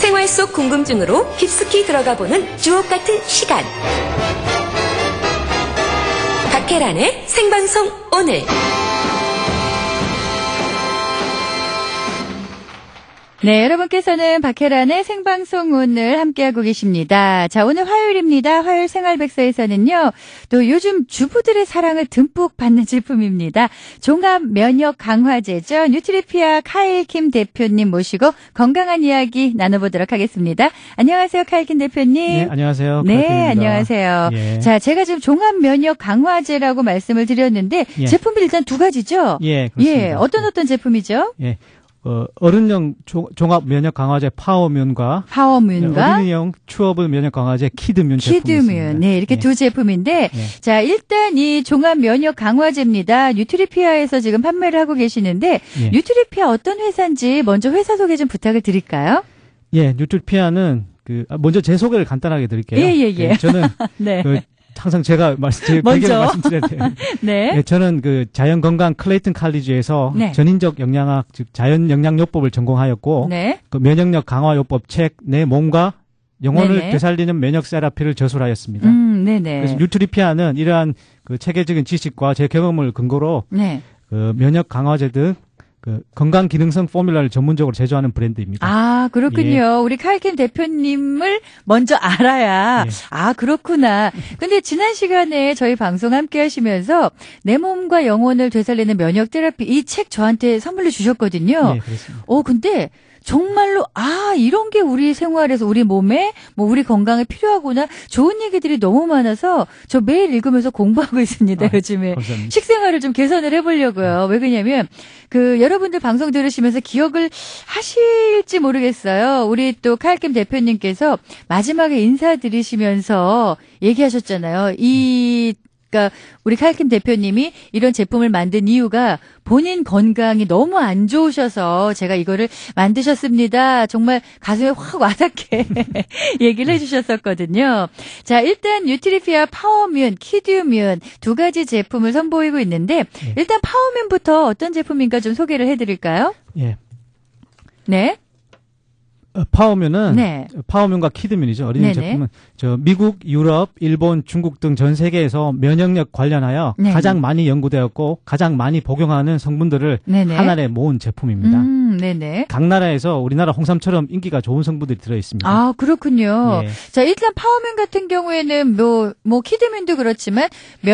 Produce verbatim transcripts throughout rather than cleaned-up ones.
생활 속 궁금증으로 깊숙이 들어가 보는 주옥 같은 시간. 박혜란의 생방송 오늘. 네, 여러분께서는 박혜란의 생방송 오늘 함께하고 계십니다. 자, 오늘 화요일입니다. 화요일 생활백서에서는요, 또 요즘 주부들의 사랑을 듬뿍 받는 제품입니다. 종합 면역 강화제죠. 뉴트리피아 카일킴 대표님 모시고 건강한 이야기 나눠보도록 하겠습니다. 안녕하세요, 카일킴 대표님. 네, 안녕하세요. 네, 카일킴입니다. 안녕하세요. 예. 자, 제가 지금 종합 면역 강화제라고 말씀을 드렸는데, 예. 제품이 일단 두 가지죠? 예, 그렇습니다. 예, 어떤 어떤 제품이죠? 예. 어, 어른용 조, 종합 면역 강화제 파워뮨과 파워뮨과 어린이용 추어블 면역 강화제 키드뮨 제품이 있습니다. 키드뮨. 네, 이렇게 예. 두 제품인데 예. 자, 일단 이 종합 면역 강화제입니다. 뉴트리피아에서 지금 판매를 하고 계시는데 예. 뉴트리피아 어떤 회사인지 먼저 회사 소개 좀 부탁을 드릴까요? 예, 뉴트리피아는 그 아, 먼저 제 소개를 간단하게 드릴게요. 예, 예, 예. 저는 네. 그 항상 제가 말씀 제 먼저. 배경을 말씀드려야 돼요. 네. 예, 저는 그 자연건강 클레이튼 칼리지에서 네. 전인적 영양학 즉 자연 영양요법을 전공하였고 네. 그 면역력 강화요법 책 내 몸과 영혼을 네네. 되살리는 면역 세라피를 저술하였습니다. 음, 네, 네. 그래서 뉴트리피아는 이러한 그 체계적인 지식과 제 경험을 근거로 네. 그 면역 강화제 등 그 건강 기능성 포뮬라를 전문적으로 제조하는 브랜드입니다. 아, 그렇군요. 예. 우리 칼킨 대표님을 먼저 알아야, 예. 아, 그렇구나. 근데 지난 시간에 저희 방송 함께 하시면서 내 몸과 영혼을 되살리는 면역 테라피 이 책 저한테 선물로 주셨거든요. 예, 그렇습니다. 어, 근데 정말로 아 이런 게 우리 생활에서 우리 몸에 뭐 우리 건강에 필요하구나 좋은 얘기들이 너무 많아서 저 매일 읽으면서 공부하고 있습니다. 아, 요즘에 감사합니다. 식생활을 좀 개선을 해보려고요. 왜 그러냐면 그 여러분들 방송 들으시면서 기억을 하실지 모르겠어요. 우리 또 칼킴 대표님께서 마지막에 인사드리시면서 얘기하셨잖아요. 이 그러니까 우리 칼킴 대표님이 이런 제품을 만든 이유가 본인 건강이 너무 안 좋으셔서 제가 이거를 만드셨습니다. 정말 가슴에 확 와닿게 얘기를 해주셨었거든요. 자, 일단 뉴트리피아 파워뮨, 키드뮨 두 가지 제품을 선보이고 있는데 예. 일단 파워뮨부터 어떤 제품인가 좀 소개를 해드릴까요? 예. 네. 어, 파워뮨은 네. 파워뮨과 키드뮨이죠. 어린이 네네. 제품은 저 미국, 유럽, 일본, 중국 등 전 세계에서 면역력 관련하여 네. 가장 많이 연구되었고 가장 많이 복용하는 성분들을 네네. 하나에 모은 제품입니다. 음, 네네. 각 나라에서 우리나라 홍삼처럼 인기가 좋은 성분들이 들어 있습니다. 아, 그렇군요. 예. 자, 일단 파워뮨 같은 경우에는 뭐, 뭐, 키드뮨도 그렇지만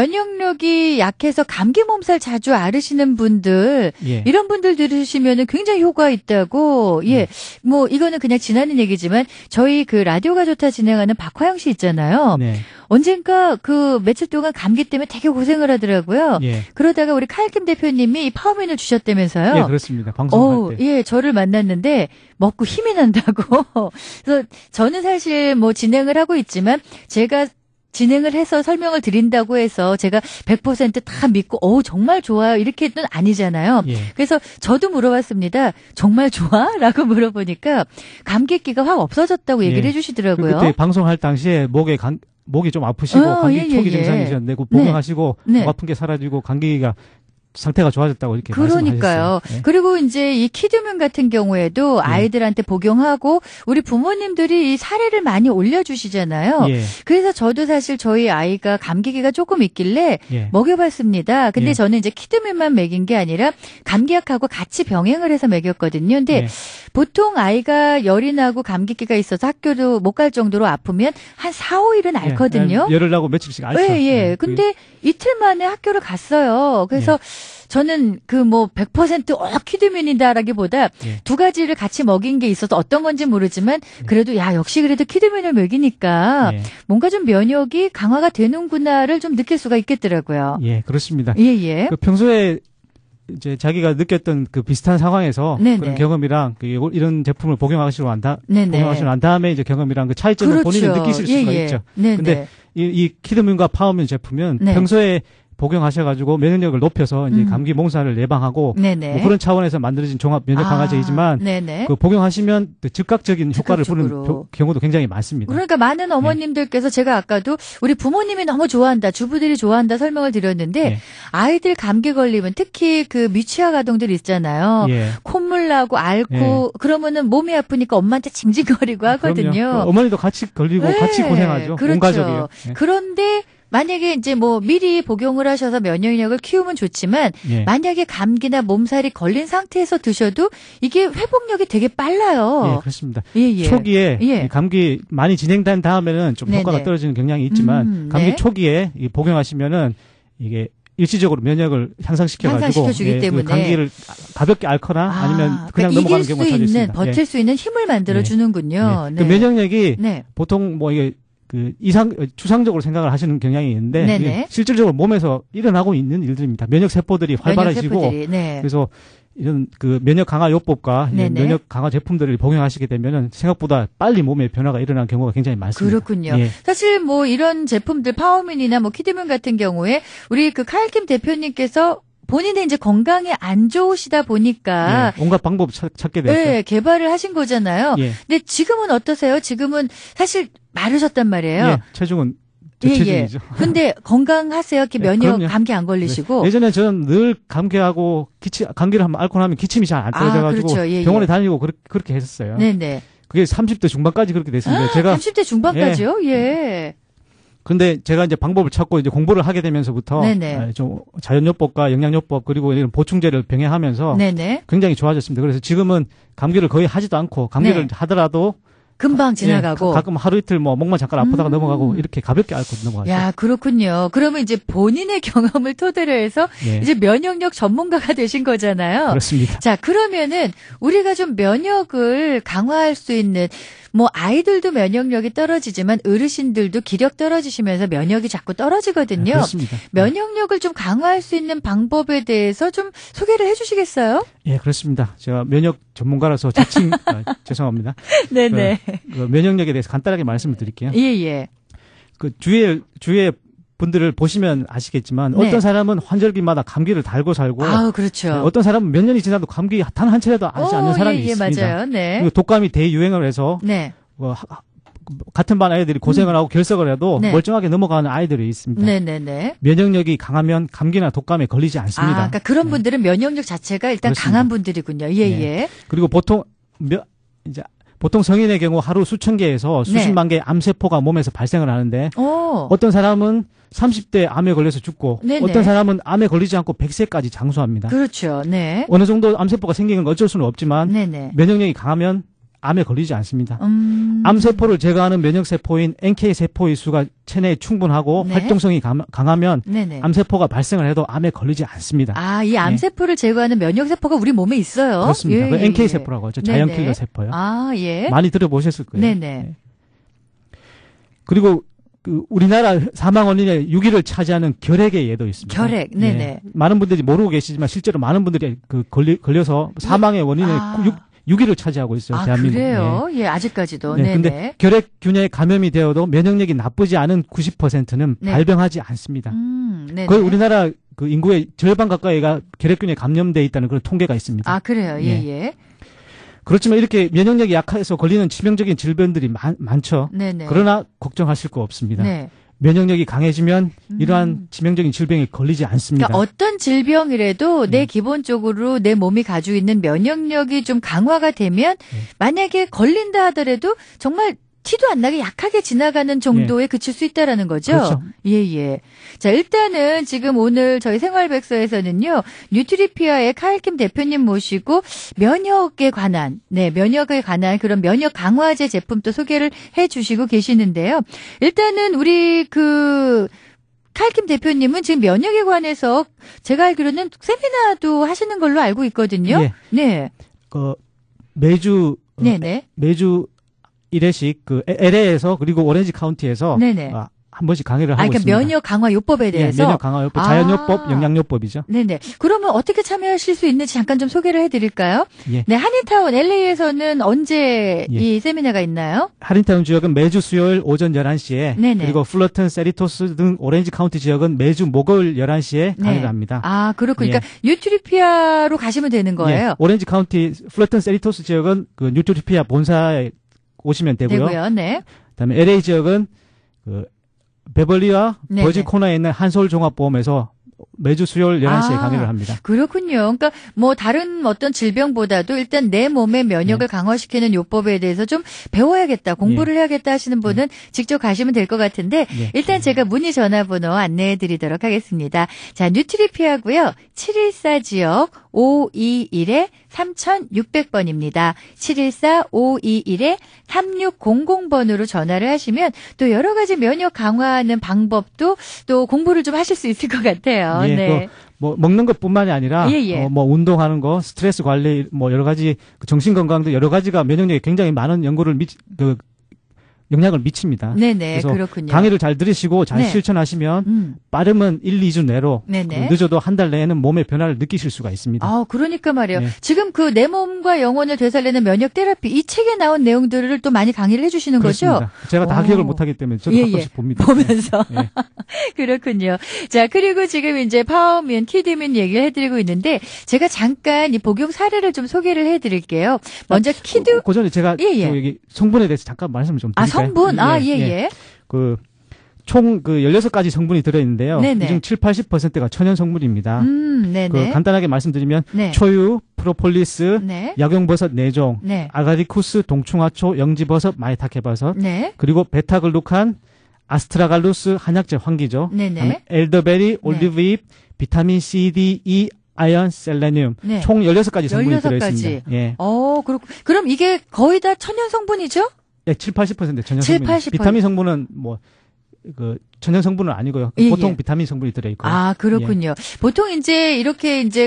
면역력이 약해서 감기 몸살 자주 앓으시는 분들, 예. 이런 분들 들으시면은 굉장히 효과 있다고, 예. 뭐, 이거는 그냥 지나는 얘기지만 저희 그 라디오가 좋다 진행하는 박화영 씨 있잖아요. 네. 언젠가 그 며칠 동안 감기 때문에 되게 고생을 하더라고요. 예. 그러다가 우리 칼킴 대표님이 이 파워뮨을 주셨다면서요. 예, 그렇습니다. 방송할 때. 예, 저를 만났는데 먹고 힘이 난다고. 그래서 저는 사실 뭐 진행을 하고 있지만 제가 진행을 해서 설명을 드린다고 해서 제가 백 퍼센트 다 믿고 어우 정말 좋아요 이렇게는 아니잖아요. 예. 그래서 저도 물어봤습니다. 정말 좋아? 라고 물어보니까 감기기가 확 없어졌다고 얘기를 예. 해주시더라고요. 그때 방송할 당시에 목에 간, 목이 좀 아프시고 어, 감기 예, 예, 초기 예. 증상이셨는데 그 복용하시고 네. 목 아픈 게 사라지고 감기가 상태가 좋아졌다고 이렇게 그러니까요. 말씀하셨어요. 예. 그리고 이제 이 키드뮨 같은 경우에도 아이들한테 복용하고 우리 부모님들이 이 사례를 많이 올려주시잖아요. 예. 그래서 저도 사실 저희 아이가 감기기가 조금 있길래 예. 먹여봤습니다. 근데 예. 저는 이제 키드뮨만 먹인 게 아니라 감기약하고 같이 병행을 해서 먹였거든요. 근데 예. 보통 아이가 열이 나고 감기기가 있어서 학교도 못 갈 정도로 아프면 한 사, 오 일은 앓거든요. 예. 열을 나고 며칠씩 앓죠. 예, 예. 예. 근데 이틀 만에 학교를 갔어요. 그래서 저는 그 뭐 백 퍼센트 어, 키드뮨이다라기보다 예. 두 가지를 같이 먹인 게 있어서 어떤 건지 모르지만 그래도 야, 역시 그래도 키드뮨을 먹이니까 예. 뭔가 좀 면역이 강화가 되는구나를 좀 느낄 수가 있겠더라고요. 예, 그렇습니다. 예, 예. 그 평소에 이제 자기가 느꼈던 그 비슷한 상황에서 네네. 그런 경험이랑 그 이런 제품을 복용하시고 난 다, 네네. 복용하시고 난 다음에 이제 경험이랑 그 차이점을 그렇죠. 본인이 느끼실 예, 수가 예. 있죠. 네네. 근데 이, 이 키드뮨과 파워뮨 제품은 네. 평소에 복용하셔가지고 면역력을 높여서 이제 음. 감기 몽사를 예방하고 네네. 뭐 그런 차원에서 만들어진 종합 면역 강화제이지만 아, 네네. 그 복용하시면 즉각적인 효과를 보는 즉각적으로. 경우도 굉장히 많습니다. 그러니까 많은 어머님들께서 제가 아까도 우리 부모님이 너무 좋아한다, 주부들이 좋아한다 설명을 드렸는데 네. 아이들 감기 걸리면 특히 그 미취학 아동들 있잖아요. 예. 콧물 나고 앓고 그러면은 몸이 아프니까 엄마한테 징징거리고 하거든요. 그럼요. 그 어머니도 같이 걸리고 네, 같이 고생하죠. 그렇죠. 온 가족이요. 예. 그런데 만약에 이제 뭐 미리 복용을 하셔서 면역력을 키우면 좋지만 예. 만약에 감기나 몸살이 걸린 상태에서 드셔도 이게 회복력이 되게 빨라요. 예, 그렇습니다. 예, 예. 초기에 예. 이 감기 많이 진행된 다음에는 좀 네네. 효과가 떨어지는 경향이 있지만 음, 감기 네. 초기에 이 복용하시면은 이게 일시적으로 면역을 향상시켜가지고 향상시켜주기 예, 때문에. 그 감기를 가볍게 앓거나 아, 아니면 그냥 그러니까 넘어가는 이길 경우가 수 자주 있는 있습니다. 버틸 예. 수 있는 힘을 만들어 네. 주는군요. 네. 네. 그 면역력이 네. 보통 뭐 이게 그 이상 추상적으로 생각을 하시는 경향이 있는데 네네. 이게 실질적으로 몸에서 일어나고 있는 일들입니다. 면역 세포들이 활발해지고 면역세포들이, 네. 그래서 이런 그 면역 강화 요법과 이런 네네. 면역 강화 제품들을 복용하시게 되면은 생각보다 빨리 몸에 변화가 일어나는 경우가 굉장히 많습니다. 그렇군요. 예. 사실 뭐 이런 제품들 파워민이나 뭐 키드문 같은 경우에 우리 그 카일킴 대표님께서 본인의 이제 건강이 안 좋으시다 보니까 예. 온갖 방법 찾, 찾게 됐죠. 네, 개발을 하신 거잖아요. 예. 근데 지금은 어떠세요? 지금은 사실 마르셨단 말이에요. 예. 체중은 예, 예. 저체중이죠. 근데 건강하세요? 이렇게 예, 면역 그럼요. 감기 안 걸리시고. 예전에 저는 늘 감기하고 기침, 감기를 하면 앓고 나면 기침이 잘 안 아, 떨어져가지고 그렇죠. 예, 예. 병원에 다니고 그렇게, 그렇게 했었어요. 네네. 그게 삼십 대 중반까지 그렇게 됐습니다. 제가 삼십 대 중반까지요? 예. 근데 제가 이제 방법을 찾고 이제 공부를 하게 되면서부터 네네. 아, 좀 자연요법과 영양요법 그리고 이런 보충제를 병행하면서 네네. 굉장히 좋아졌습니다. 그래서 지금은 감기를 거의 하지도 않고 감기를 네. 하더라도 금방 지나가고. 예, 가, 끔 하루 이틀 뭐 목만 잠깐 아프다가 음. 넘어가고 이렇게 가볍게 앓고 넘어가죠. 야, 그렇군요. 그러면 이제 본인의 경험을 토대로 해서 예. 이제 면역력 전문가가 되신 거잖아요. 그렇습니다. 자, 그러면은 우리가 좀 면역을 강화할 수 있는 뭐 아이들도 면역력이 떨어지지만 어르신들도 기력 떨어지시면서 면역이 자꾸 떨어지거든요. 그렇습니다. 면역력을 좀 강화할 수 있는 방법에 대해서 좀 소개를 해 주시겠어요? 예, 그렇습니다. 제가 면역 전문가라서 자칭 아, 죄송합니다. 네네. 그, 그 면역력에 대해서 간단하게 말씀을 드릴게요. 예, 예. 그 주위에 주위에 분들을 보시면 아시겠지만 네. 어떤 사람은 환절기마다 감기를 달고 살고 아우, 그렇죠. 네, 어떤 사람은 몇 년이 지나도 감기 단 한 차례도 앓지 않는 사람이 예, 예, 있습니다. 맞아요. 네. 그리고 독감이 대유행을 해서 네. 어, 하- 같은 반 아이들이 고생을 하고 결석을 해도 네. 멀쩡하게 넘어가는 아이들이 있습니다. 네네네. 면역력이 강하면 감기나 독감에 걸리지 않습니다. 아, 그러니까 그런 분들은 면역력 자체가 일단 그렇습니다. 강한 분들이군요. 예, 네. 예. 그리고 보통 몇 이제 보통 성인의 경우 하루 수천 개에서 수십만 개의 암세포가 몸에서 발생을 하는데 오. 어떤 사람은 삼십 대 암에 걸려서 죽고 네네. 어떤 사람은 암에 걸리지 않고 백 세까지 장수합니다. 그렇죠. 네. 어느 정도 암세포가 생기는 건 어쩔 수는 없지만 네네. 면역력이 강하면 암에 걸리지 않습니다. 음. 암세포를 제거하는 면역세포인 엔케이 세포의 수가 체내에 충분하고 네. 활동성이 강, 강하면 네네. 암세포가 발생을 해도 암에 걸리지 않습니다. 아, 이 암세포를 제거하는 면역세포가 우리 몸에 있어요. 그렇습니다. 예, 그 예, 엔케이 예. 세포라고 하죠. 네네. 자연킬러 세포요. 아, 예. 많이 들어보셨을 거예요. 네네. 네. 그리고 그 우리나라 사망 원인의 육 위를 차지하는 결핵의 예도 있습니다. 결핵, 네네. 예. 많은 분들이 모르고 계시지만 실제로 많은 분들이 그 걸리, 걸려서 사망의 원인의 아. 육, 육 위를 차지하고 있어요. 아, 대한민국. 그래요? 예, 아직까지도. 네, 네네. 근데 결핵균에 감염이 되어도 면역력이 나쁘지 않은 구십 퍼센트는 네. 발병하지 않습니다. 음, 네네. 거의 우리나라 그 인구의 절반 가까이가 결핵균에 감염돼 있다는 그런 통계가 있습니다. 아, 그래요? 예, 예. 예. 그렇지만 이렇게 면역력이 약해서 걸리는 치명적인 질병들이 많, 많죠. 네네. 그러나 걱정하실 거 없습니다. 네. 면역력이 강해지면 음. 이러한 치명적인 질병에 걸리지 않습니다. 그러니까 어떤 질병이라도 내 네. 기본적으로 내 몸이 가지고 있는 면역력이 좀 강화가 되면 네. 만약에 걸린다 하더라도 정말 티도 안 나게 약하게 지나가는 정도에 그칠 수 있다라는 거죠. 그렇죠. 예, 예. 자, 일단은 지금 오늘 저희 생활백서에서는요, 뉴트리피아의 카일킴 대표님 모시고 면역에 관한, 네, 면역에 관한 그런 면역 강화제 제품도 소개를 해 주시고 계시는데요. 일단은 우리 그, 카일킴 대표님은 지금 면역에 관해서 제가 알기로는 세미나도 하시는 걸로 알고 있거든요. 예. 네. 그 매주 어, 네네. 매주 일 회씩 그 엘에이에서 그리고 오렌지 카운티에서 네네. 아, 한 번씩 강의를 하고 아, 그러니까 있습니다. 면역 강화 요법에 대해서. 예, 면역 강화 요법, 자연요법, 아. 영양요법이죠. 네네. 그러면 어떻게 참여하실 수 있는지 잠깐 좀 소개를 해드릴까요? 예. 네, 한인타운 엘에이에서는 언제 예. 이 세미나가 있나요? 한인타운 지역은 매주 수요일 오전 열한 시에 네네. 그리고 플러튼, 세리토스 등 오렌지 카운티 지역은 매주 목요일 열한 시에 네. 강의를 합니다. 아, 그렇군요. 예. 그러니까 뉴트리피아로 가시면 되는 거예요. 예, 오렌지 카운티 플러튼, 세리토스 지역은 그 뉴트리피아 본사에 오시면 되고요. 되고요. 네. 그다음에 엘에이 지역은 그 베벌리와 네네. 버지 코너에 있는 한서울 종합보험에서 매주 수요일 열한 시에 아. 강의를 합니다. 그렇군요. 그러니까 뭐 다른 어떤 질병보다도 일단 내 몸의 면역을 네. 강화시키는 요법에 대해서 좀 배워야겠다, 공부를 해야겠다 하시는 분은 직접 가시면 될 것 같은데 예. 일단 제가 문의 전화번호 안내해 드리도록 하겠습니다. 자, 뉴트리피하고요. 칠일사 지역 오이일 삼육백 번입니다. 칠일사 오이일 삼육공공 번으로 전화를 하시면 또 여러 가지 면역 강화하는 방법도 또 공부를 좀 하실 수 있을 것 같아요. 예, 네. 그 뭐 먹는 것뿐만이 아니라 예, 예. 어, 뭐 운동하는 거, 스트레스 관리, 뭐 여러 가지 그 정신 건강도 여러 가지가 면역력에 굉장히 많은 연구를 미, 그 영향을 미칩니다. 네네, 그래서 그렇군요. 강의를 잘 들으시고 잘 네. 실천하시면 음. 빠르면 일, 이 주 내로 네네. 그 늦어도 한 달 내에는 몸의 변화를 느끼실 수가 있습니다. 아, 그러니까 말이에요. 네. 지금 그 내 몸과 영혼을 되살리는 면역 테라피 이 책에 나온 내용들을 또 많이 강의를 해주시는 그렇습니다. 거죠? 제가 다 오. 기억을 못하기 때문에 저도 예, 가끔씩 예. 봅니다. 보면서. 예. 그렇군요. 자, 그리고 지금 이제 파워민, 키드민 얘기를 해드리고 있는데 제가 잠깐 이 복용 사례를 좀 소개를 해드릴게요. 먼저 키드, 그, 그 전에 제가 예, 예. 그 여기 성분에 대해서 잠깐 말씀을 좀 아, 드릴까요? 성분? 아, 예, 예. 그, 총 그 열여섯 가지 성분이 들어있는데요. 네네. 그중 칠, 팔십 퍼센트가 천연 성분입니다. 음, 네네. 그 간단하게 말씀드리면 네. 초유, 프로폴리스, 네. 약용버섯 네 종, 네. 아가리쿠스, 동충하초, 영지버섯, 마이타케버섯, 네. 그리고 베타글루칸, 아스트라갈루스 한약재 황기죠. 네네. 그다음에 엘더베리, 올리브잎, 비타민 C, D, E, 아연, 셀레늄. 네. 총 열여섯 가지 성분이 열여섯 들어있습니다. 가지. 예. 어, 그렇고. 그럼 이게 거의 다 천연 성분이죠? 예, 칠, 팔십 퍼센트 천연 칠, 성분. 팔십 퍼센트. 비타민 성분은 뭐, 그, 천연 성분은 아니고요. 예, 보통 예. 비타민 성분이 들어있고요. 아, 그렇군요. 보통 이제 이렇게 이제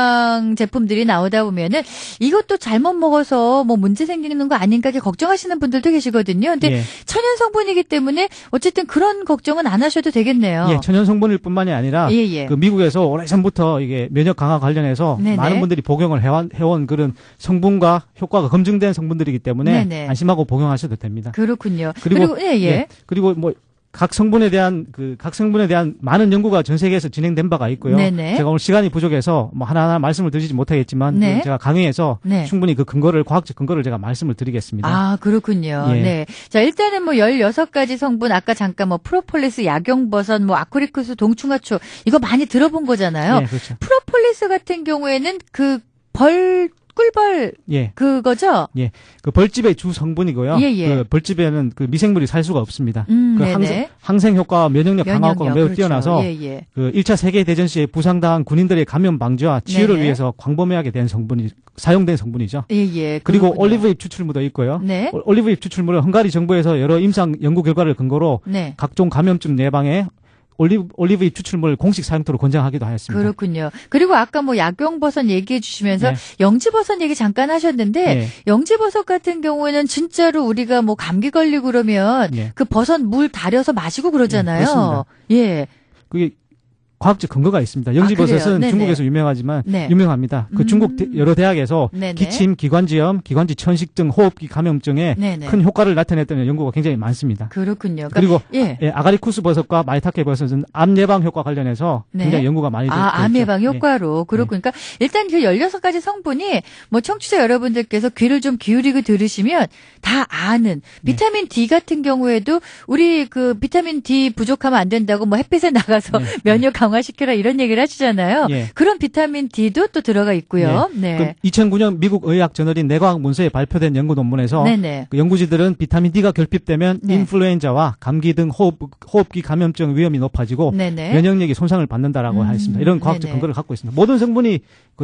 건강 제품들이 나오다 보면은 이것도 잘못 먹어서 뭐 문제 생기는 거 아닌가 이렇게 걱정하시는 분들도 계시거든요. 근데 예. 천연 성분이기 때문에 어쨌든 그런 걱정은 안 하셔도 되겠네요. 예, 천연 성분일 뿐만이 아니라 예, 예. 그 미국에서 오래전부터 이게 면역 강화 관련해서 네네. 많은 분들이 복용을 해온, 해온 그런 성분과 효과가 검증된 성분들이기 때문에 네네. 안심하고 복용하셔도 됩니다. 그렇군요. 그리고, 그리고 예, 예. 그리고 뭐 각 성분에 대한 그 각 성분에 대한 많은 연구가 전 세계에서 진행된 바가 있고요. 네네. 제가 오늘 시간이 부족해서 뭐 하나하나 말씀을 드리지 못하겠지만 네. 그 제가 강의에서 네. 충분히 그 근거를 과학적 근거를 제가 말씀을 드리겠습니다. 아, 그렇군요. 예. 네. 자, 일단은 뭐 열여섯 가지 성분, 아까 잠깐 뭐 프로폴리스, 약용버섯, 뭐 아쿠리쿠스, 동충하초, 이거 많이 들어본 거잖아요. 예, 그렇죠. 프로폴리스 같은 경우에는 그 벌, 꿀벌, 예. 그거죠? 예, 그 벌집의 주 성분이고요. 예, 예. 그 벌집에는 그 미생물이 살 수가 없습니다. 음, 그 네네. 항생, 항생 효과와 면역력 강화 효과가 매우 그렇죠. 뛰어나서 예, 예. 그 일 차 세계대전 시에 부상당한 군인들의 감염 방지와 치유를 네네. 위해서 광범위하게 된 성분이 사용된 성분이죠. 예, 예. 그리고 그렇군요. 올리브잎 추출물도 있고요. 네. 올- 올리브잎 추출물은 헝가리 정부에서 여러 임상 연구 결과를 근거로 네. 각종 감염증 예방에 올리브, 올리브잎 추출물 공식 사용토로 권장하기도 하였습니다. 그렇군요. 그리고 아까 뭐 약용버섯 얘기해 주시면서 네. 영지버섯 얘기 잠깐 하셨는데 네. 영지버섯 같은 경우에는 진짜로 우리가 뭐 감기 걸리고 그러면 네. 그 버섯 물 달여서 마시고 그러잖아요. 네, 그렇습니다. 예. 그게 과학적 근거가 있습니다. 아, 그래요? 영지버섯은 네네. 중국에서 유명하지만 네. 유명합니다. 그 음. 중국 대- 여러 대학에서 네네. 기침, 기관지염, 기관지 천식증, 호흡기 감염증에 네네. 큰 효과를 나타냈다는 연구가 굉장히 많습니다. 그렇군요. 그러니까 그리고 예. 예, 아가리쿠스 버섯과 마이타케 버섯은 암 예방 효과 관련해서 네. 굉장히 연구가 많이 되어 아, 암 있죠. 예방 예. 효과로. 그렇군요. 그러니까 일단 그 열여섯 가지 성분이 뭐 청취자 여러분들께서 귀를 좀 기울이고 들으시면 다 아는 비타민 D 같은 경우에도 우리 그 비타민 D 부족하면 안 된다고 뭐 햇빛에 나가서 네. 면역 강화시켜라 이런 얘기를 하시잖아요. 예. 그런 비타민 D도 또 들어가 있고요. 네. 그럼 이천구 년 미국 의학 저널인 내과학 문서에 발표된 연구 논문에서 네네. 그 연구진들은 비타민 D가 결핍되면 네. 인플루엔자와 감기 등 호흡, 호흡기 감염증 위험이 높아지고 네네. 면역력이 손상을 받는다라고 음, 하였습니다. 이런 과학적 네네. 근거를 갖고 있습니다. 모든 성분이 그런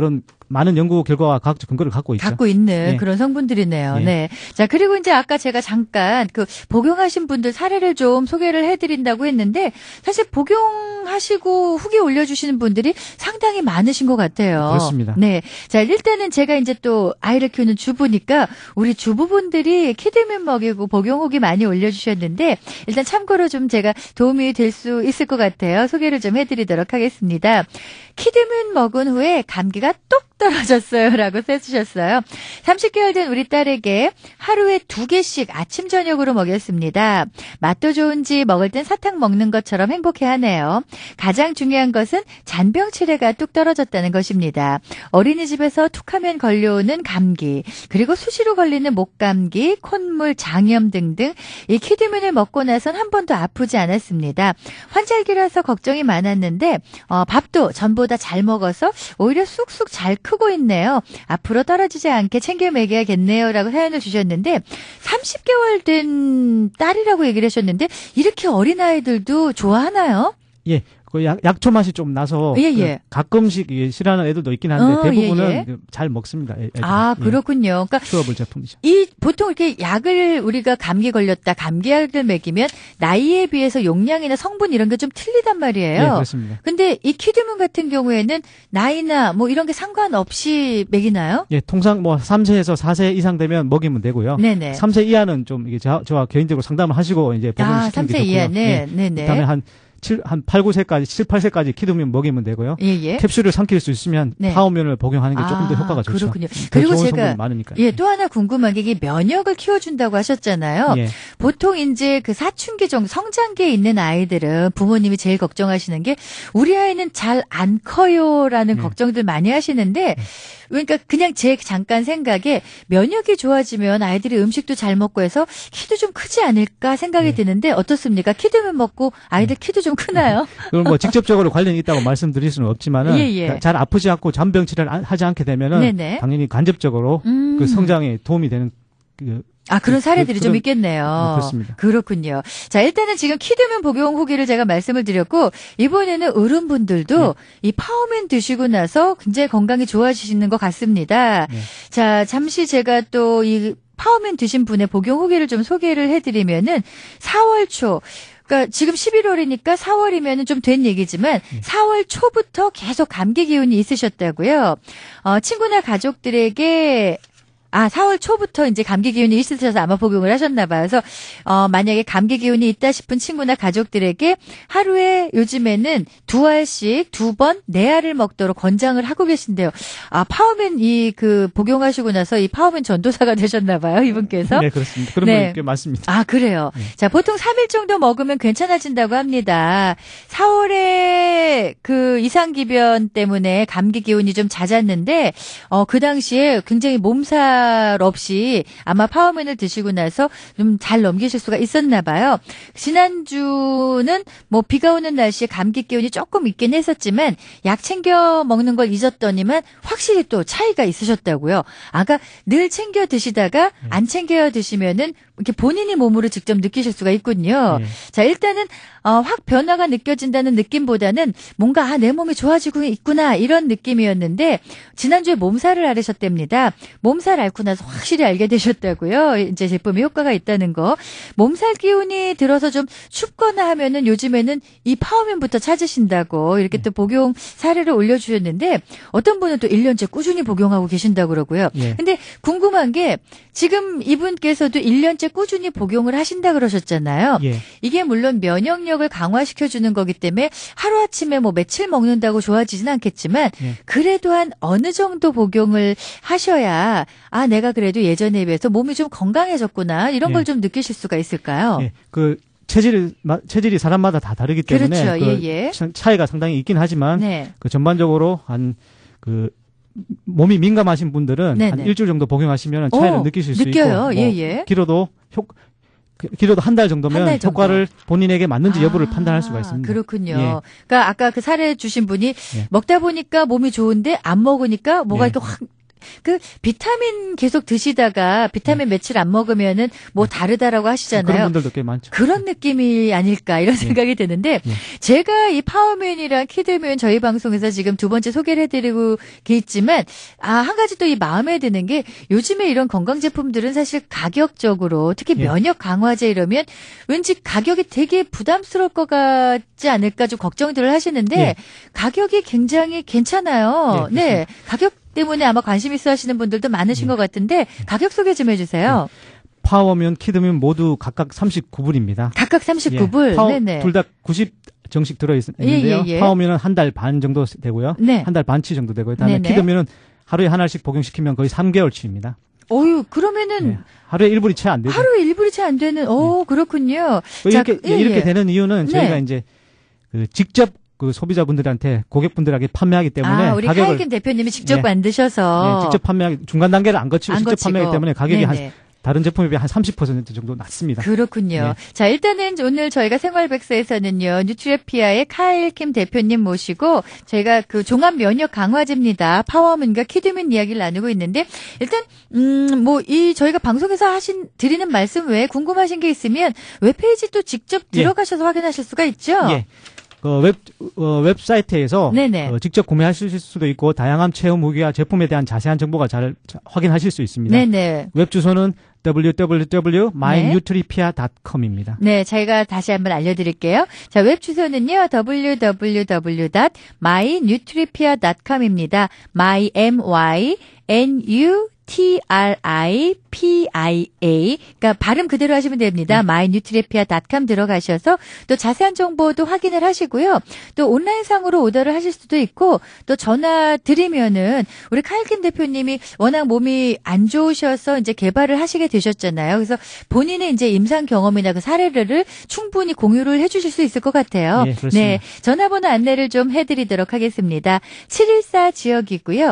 많은 연구 결과와 과학적 근거를 갖고 있죠. 갖고 있는 예. 그런 성분들이네요. 예. 네. 자, 그리고 이제 아까 제가 잠깐 그 복용하신 분들 사례를 좀 소개를 해드린다고 했는데 사실 복용하시고 후기 올려주시는 분들이 상당히 많으신 것 같아요. 그렇습니다. 네. 자, 일단은 제가 이제 또 아이를 키우는 주부니까 우리 주부분들이 키드민 먹이고 복용 후기 많이 올려주셨는데 일단 참고로 좀 제가 도움이 될 수 있을 것 같아요. 소개를 좀 해드리도록 하겠습니다. 키드민 먹은 후에 감기가 똑 떨어졌어요. 라고 써주셨어요. 삼십 개월 된 우리 딸에게 하루에 두 개씩 아침 저녁으로 먹였습니다. 맛도 좋은지 먹을 땐 사탕 먹는 것처럼 행복해하네요. 가장 중요한 것은 잔병 치레가 뚝 떨어졌다는 것입니다. 어린이집에서 툭하면 걸려오는 감기 그리고 수시로 걸리는 목감기, 콧물, 장염 등등 이 키드민을 먹고 나선 한 번도 아프지 않았습니다. 환절기라서 걱정이 많았는데 어, 밥도 전보다 잘 먹어서 오히려 쑥쑥 잘 크고 있네요. 앞으로 떨어지지 않게 챙겨 먹여야겠네요. 라고 사연을 주셨는데 삼십 개월 된 딸이라고 얘기를 하셨는데 이렇게 어린아이들도 좋아하나요? 예. 그 약, 약초 맛이 좀 나서 예, 예. 그 가끔씩 예, 싫어하는 애들도 있긴 한데 어, 대부분은 예, 예. 그 잘 먹습니다. 애, 애들은. 아, 그렇군요. 그러니까 예. 추워볼 제품이죠. 이 보통 이렇게 약을 우리가 감기 걸렸다 감기약을 먹이면 나이에 비해서 용량이나 성분 이런 게 좀 틀리단 말이에요. 예, 그렇습니다. 근데 이 키드문 같은 경우에는 나이나 뭐 이런 게 상관없이 먹이나요? 예, 통상 뭐 삼 세에서 사 세 이상 되면 먹이면 되고요. 네네. 삼 세 이하는 좀 이게 저, 저와 개인적으로 상담을 하시고 이제 복용을 아, 시키는 삼 게 세 좋고요. 이하는 예. 네네. 그다음에 한 칠, 한 팔, 구 세까지, 칠, 팔 세까지 키드민 먹이면 되고요. 예, 예. 캡슐을 삼킬 수 있으면 네. 파워면을 복용하는 게 조금 더 아, 효과가 좋죠. 그렇군요. 더 그리고 좋은 제가 성분이 많으니까요. 예, 또 하나 궁금한 게 이게 면역을 키워준다고 하셨잖아요. 예. 보통 이제 그 사춘기 정도 성장기에 있는 아이들은 부모님이 제일 걱정하시는 게 우리 아이는 잘 안 커요라는 예. 걱정들 많이 하시는데 그러니까 그냥 제 잠깐 생각에 면역이 좋아지면 아이들이 음식도 잘 먹고 해서 키도 좀 크지 않을까 생각이 예. 드는데 어떻습니까? 키드면 먹고 아이들 키도 좀 크나요? 그럼 뭐 직접적으로 관련이 있다고 말씀드릴 수는 없지만은 예, 예. 잘 아프지 않고 잔병 치료를 안- 하지 않게 되면은 네네. 당연히 간접적으로 음. 그 성장에 도움이 되는 그 아, 그런 그- 사례들이 그- 좀 그런- 있겠네요. 네, 그렇습니다. 그렇군요. 자, 일단은 지금 키드면 복용 후기를 제가 말씀을 드렸고, 이번에는 어른분들도 네. 이 파워맨 드시고 나서 굉장히 건강이 좋아지시는 것 같습니다. 네. 자, 잠시 제가 또 이 파워맨 드신 분의 복용 후기를 좀 소개를 해드리면은 사월 초, 그러니까 지금 십일월이니까 사월이면은 좀 된 얘기지만 사월 초부터 계속 감기 기운이 있으셨다고요. 어, 친구나 가족들에게 아, 사월 초부터 이제 감기 기운이 있으셔서 아마 복용을 하셨나 봐요. 그래서 어, 만약에 감기 기운이 있다 싶은 친구나 가족들에게 하루에 요즘에는 두 알씩 두 번 네 알을 먹도록 권장을 하고 계신데요. 아, 파워맨 이 그 복용하시고 나서 이 파워맨 전도사가 되셨나 봐요, 이분께서. 네, 그렇습니다. 그런 네. 분이 꽤 많습니다. 아, 그래요. 네. 자, 보통 삼 일 정도 먹으면 괜찮아진다고 합니다. 사월에 그 이상기변 때문에 감기 기운이 좀 잦았는데, 어, 그 당시에 굉장히 몸살 없이 아마 파워맨을 드시고 나서 좀 잘 넘기실 수가 있었나 봐요. 지난주는 뭐 비가 오는 날씨에 감기 기운이 조금 있긴 했었지만 약 챙겨 먹는 걸 잊었더니만 확실히 또 차이가 있으셨다고요. 아까 늘 챙겨 드시다가 안 챙겨 드시면은 이렇게 본인이 몸으로 직접 느끼실 수가 있군요. 예. 자, 일단은 어, 확 변화가 느껴진다는 느낌보다는 뭔가 아, 내 몸이 좋아지고 있구나 이런 느낌이었는데 지난주에 몸살을 앓으셨답니다. 몸살 앓고 나서 확실히 알게 되셨다고요. 이제 제품에 효과가 있다는 거. 몸살 기운이 들어서 좀 춥거나 하면은 요즘에는 이 파워맨부터 찾으신다고 이렇게 또 복용 사례를 올려주셨는데 어떤 분은 또 일 년째 꾸준히 복용하고 계신다고 그러고요. 예. 근데 궁금한 게 지금 이분께서도 일 년째 꾸준히 복용을 하신다 그러셨잖아요. 예. 이게 물론 면역력을 강화시켜주는 거기 때문에 하루아침에 뭐 며칠 먹는다고 좋아지진 않겠지만 예. 그래도 한 어느 정도 복용을 하셔야 아 내가 그래도 예전에 비해서 몸이 좀 건강해졌구나 이런 예. 걸 좀 느끼실 수가 있을까요? 예. 그 체질이 마- 체질이 사람마다 다 다르기 때문에 그렇죠. 그 예, 예. 차- 차이가 상당히 있긴 하지만 네. 그 전반적으로 한 그 몸이 민감하신 분들은 네네. 한 일주일 정도 복용하시면 차이를 오, 느끼실 수 느껴요. 있고 뭐 예, 예. 길어도 효 그- 길어도 한 달 정도면 한달 정도. 효과를 본인에게 맞는지 여부를 아, 판단할 수가 있습니다. 그렇군요. 예. 그러니까 아까 그 사례 주신 분이 예. 먹다 보니까 몸이 좋은데 안 먹으니까 뭐가 예. 이렇게 확 그 비타민 계속 드시다가 비타민 네. 며칠 안 먹으면은 뭐 다르다라고 하시잖아요. 그런 분들도 꽤 많죠. 그런 느낌이 아닐까 이런 생각이 드는데 네. 제가 이 파워맨이랑 키드맨 저희 방송에서 지금 두 번째 소개를 해드리고 있지만 아, 한 가지 또 이 마음에 드는 게 요즘에 이런 건강 제품들은 사실 가격적으로 특히 예. 면역 강화제 이러면 왠지 가격이 되게 부담스러울 것 같지 않을까 좀 걱정들을 하시는데 예. 가격이 굉장히 괜찮아요. 예, 네, 가격 때문에 아마 관심 있어 하시는 분들도 많으신 예. 것 같은데 가격 소개 좀 해주세요. 파워면, 키드면 모두 각각 삼십구 불입니다. 각각 삼십구 불. 예. 파워 네네. 둘 다 구십 정식 들어있는데요. 예, 예, 예. 파워면은 한 달 반 정도 되고요. 네. 한 달 반치 정도 되고요. 다음에 네네. 키드면은 하루에 하나씩 복용시키면 거의 삼 개월치입니다. 어유 그러면은 예. 하루에 일 불이 채 안 되죠. 하루에 일 불이 채 안 되는. 오 그렇군요. 뭐 자, 이렇게 예, 이렇게 예. 되는 이유는 저희가 네. 이제 그 직접 그 소비자분들한테 고객분들에게 판매하기 때문에 아, 우리 가격을 카이김 대표님이 직접 예. 만드셔서 예, 직접 판매하기 중간 단계를 안 거치고 안 직접 거치고. 판매하기 때문에 가격이 네네. 한 다른 제품에 비해 한 삼십 퍼센트 정도 낮습니다. 그렇군요. 네. 자, 일단은 오늘 저희가 생활백서에서는요, 뉴트리피아의 카일킴 대표님 모시고 저희가 그 종합 면역 강화제입니다. 파워맨과 키드맨 이야기를 나누고 있는데, 일단, 음, 뭐, 이 저희가 방송에서 하신, 드리는 말씀 외에 궁금하신 게 있으면 웹페이지 또 직접 예. 들어가셔서 확인하실 수가 있죠? 예. 그 웹, 어, 웹사이트에서 네네. 어, 직접 구매하실 수도 있고 다양한 체험 후기와 제품에 대한 자세한 정보가 잘 자- 확인하실 수 있습니다. 네네. 웹 주소는 더블유 더블유 더블유 닷 마이 뉴트리피아 닷 컴입니다. 네, 저희가 다시 한번 알려드릴게요. 자, 웹 주소는요, 더블유 더블유 더블유 닷 마이 뉴트리피아 닷 컴입니다. my, m-y, n-u, T-R-I-P-I-A. 그러니까 발음 그대로 하시면 됩니다. 네. 마이 뉴트리피아 닷 컴 들어가셔서 또 자세한 정보도 확인을 하시고요. 또 온라인상으로 오더를 하실 수도 있고 또 전화 드리면은 우리 카일킴 대표님이 워낙 몸이 안 좋으셔서 이제 개발을 하시게 되셨잖아요. 그래서 본인의 이제 임상 경험이나 그 사례를 충분히 공유를 해 주실 수 있을 것 같아요. 네, 그렇습니다. 네. 전화번호 안내를 좀 해드리도록 하겠습니다. 칠일사 지역이고요.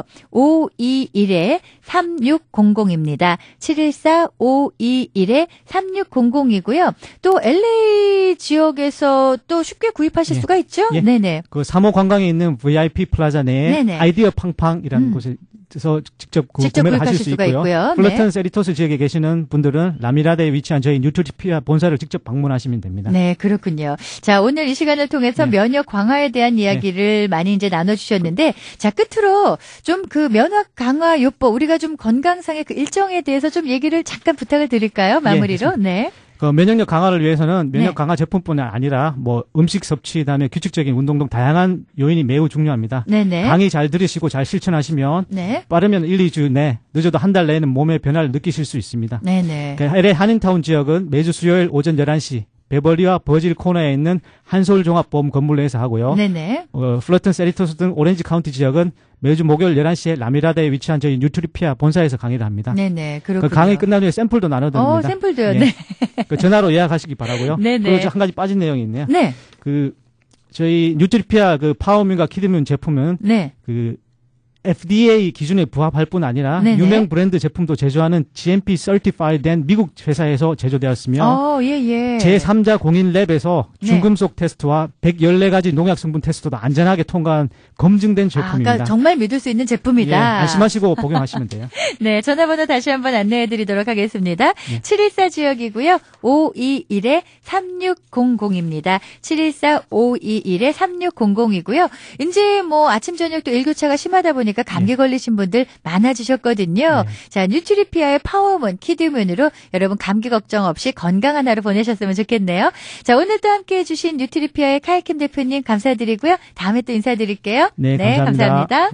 오이일 삼육공공입니다. 칠일사 오이일 삼육공공이고요. 또 엘에이 지역에서 또 쉽게 구입하실 예. 수가 있죠? 예. 네네. 그 삼 호 관광에 있는 브이아이피 플라자 내에 네네. 아이디어 팡팡이라는 음. 곳에서 직접 구, 직접 구매를 구입하실 하실 수 수가 있고요. 있고요. 플러튼 네. 세리토스 지역에 계시는 분들은 라미라데에 위치한 저희 뉴트리피아 본사를 직접 방문하시면 됩니다. 네, 그렇군요. 자, 오늘 이 시간을 통해서 네. 면역 강화에 대한 이야기를 많이 이제 나눠주셨는데, 자, 끝으로 좀 그 면역 강화 요법, 우리가 좀 건강상의 그 일정에 대해서 좀 얘기를 잠깐 부탁을 드릴까요? 마무리로. 예, 네. 그 면역력 강화를 위해서는 면역 네. 강화 제품뿐 아니라 뭐 음식 섭취, 그다음에 규칙적인 운동 등 다양한 요인이 매우 중요합니다. 네네. 강의 잘 들으시고 잘 실천하시면 네. 빠르면 일, 이 주 내, 늦어도 한 달 내에는 몸의 변화를 느끼실 수 있습니다. 네네. 그 엘에이 한인타운 지역은 매주 수요일 오전 열한 시 베벌리와 버질 코너에 있는 한솔 종합보험 건물 내에서 하고요. 네네. 어, 플러튼 세리토스 등 오렌지 카운티 지역은 매주 목요일 열한 시에 라미라데에 위치한 저희 뉴트리피아 본사에서 강의를 합니다. 네네. 그 그렇군요. 강의 끝난 후에 샘플도 나눠드립니다. 어, 샘플도요. 예. 네. 그 전화로 예약하시기 바라고요. 네네. 그리고 한 가지 빠진 내용이 있네요. 네. 그 저희 뉴트리피아 그 파워민과 키드민 제품은 네. 그 에프디에이 기준에 부합할 뿐 아니라 네네. 유명 브랜드 제품도 제조하는 지엠피 서티파이드된 미국 회사에서 제조되었으며 어, 예, 예. 제삼자 공인 랩에서 네. 중금속 테스트와 백십사 가지 농약 성분 테스트도 안전하게 통과한 검증된 아, 제품입니다. 그러니까 정말 믿을 수 있는 제품이다. 예, 안심하시고 복용하시면 돼요. 네, 전화번호 다시 한번 안내해 드리도록 하겠습니다. 네. 칠일사 지역이고요. 오이일 삼육공공입니다. 칠일사 오이일 삼육공공이고요. 이제 뭐 아침 저녁 또 일교차가 심하다 보니까 감기 네. 걸리신 분들 많아지셨거든요. 네. 자, 뉴트리피아의 파워문, 키드문으로 여러분 감기 걱정 없이 건강한 하루 보내셨으면 좋겠네요. 자, 오늘 또 함께 해주신 뉴트리피아의 카이킴 대표님 감사드리고요. 다음에 또 인사드릴게요. 네, 감사합니다. 감사합니다.